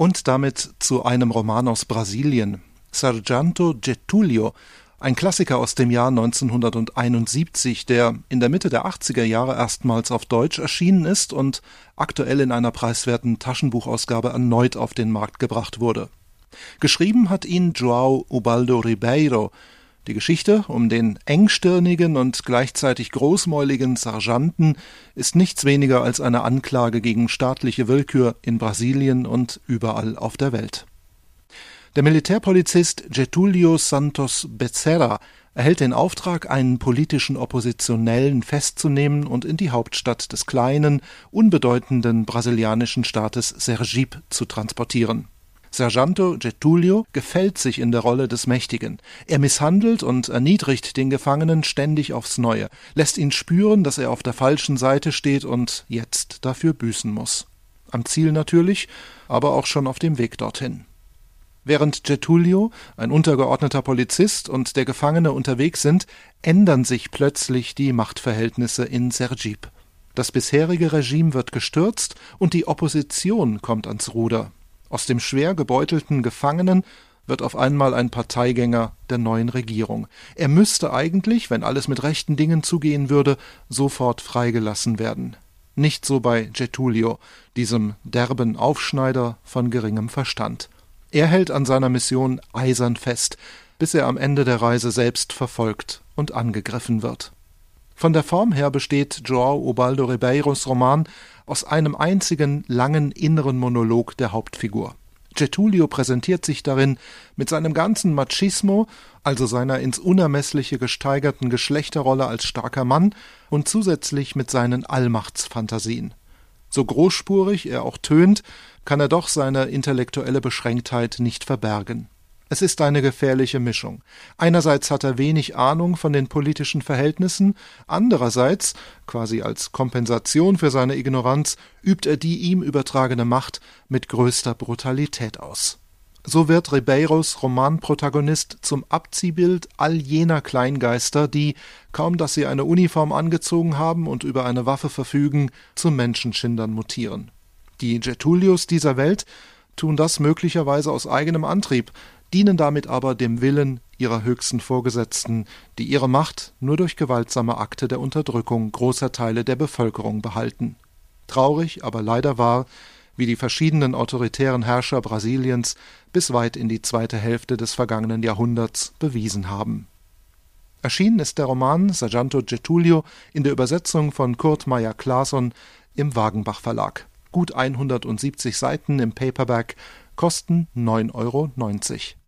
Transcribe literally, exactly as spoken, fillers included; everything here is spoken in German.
Und damit zu einem Roman aus Brasilien, Sargento Getúlio, ein Klassiker aus dem Jahr neunzehnhunderteinundsiebzig, der in der Mitte der achtziger Jahre erstmals auf Deutsch erschienen ist und aktuell in einer preiswerten Taschenbuchausgabe erneut auf den Markt gebracht wurde. Geschrieben hat ihn João Ubaldo Ribeiro. Die Geschichte um den engstirnigen und gleichzeitig großmäuligen Sargenten ist nichts weniger als eine Anklage gegen staatliche Willkür in Brasilien und überall auf der Welt. Der Militärpolizist Getúlio Santos Becerra erhält den Auftrag, einen politischen Oppositionellen festzunehmen und in die Hauptstadt des kleinen, unbedeutenden brasilianischen Staates Sergipe zu transportieren. Sargento Getúlio gefällt sich in der Rolle des Mächtigen. Er misshandelt und erniedrigt den Gefangenen ständig aufs Neue, lässt ihn spüren, dass er auf der falschen Seite steht und jetzt dafür büßen muss. Am Ziel natürlich, aber auch schon auf dem Weg dorthin. Während Getúlio, ein untergeordneter Polizist, und der Gefangene unterwegs sind, ändern sich plötzlich die Machtverhältnisse in Sergipe. Das bisherige Regime wird gestürzt und die Opposition kommt ans Ruder. Aus dem schwer gebeutelten Gefangenen wird auf einmal ein Parteigänger der neuen Regierung. Er müsste eigentlich, wenn alles mit rechten Dingen zugehen würde, sofort freigelassen werden. Nicht so bei Getúlio, diesem derben Aufschneider von geringem Verstand. Er hält an seiner Mission eisern fest, bis er am Ende der Reise selbst verfolgt und angegriffen wird. Von der Form her besteht João Ubaldo Ribeiros Roman aus einem einzigen langen inneren Monolog der Hauptfigur. Getúlio präsentiert sich darin mit seinem ganzen Machismo, also seiner ins Unermessliche gesteigerten Geschlechterrolle als starker Mann, und zusätzlich mit seinen Allmachtsfantasien. So großspurig er auch tönt, kann er doch seine intellektuelle Beschränktheit nicht verbergen. Es ist eine gefährliche Mischung. Einerseits hat er wenig Ahnung von den politischen Verhältnissen, andererseits, quasi als Kompensation für seine Ignoranz, übt er die ihm übertragene Macht mit größter Brutalität aus. So wird Ribeiros Romanprotagonist zum Abziehbild all jener Kleingeister, die, kaum dass sie eine Uniform angezogen haben und über eine Waffe verfügen, zu Menschenschindern mutieren. Die Getúlios dieser Welt tun das möglicherweise aus eigenem Antrieb, dienen damit aber dem Willen ihrer höchsten Vorgesetzten, die ihre Macht nur durch gewaltsame Akte der Unterdrückung großer Teile der Bevölkerung behalten. Traurig, aber leider wahr, wie die verschiedenen autoritären Herrscher Brasiliens bis weit in die zweite Hälfte des vergangenen Jahrhunderts bewiesen haben. Erschienen ist der Roman Sargento Getúlio in der Übersetzung von Kurt Meyer-Clason im Wagenbach Verlag. Gut hundertsiebzig Seiten im Paperback, kosten neun Euro neunzig.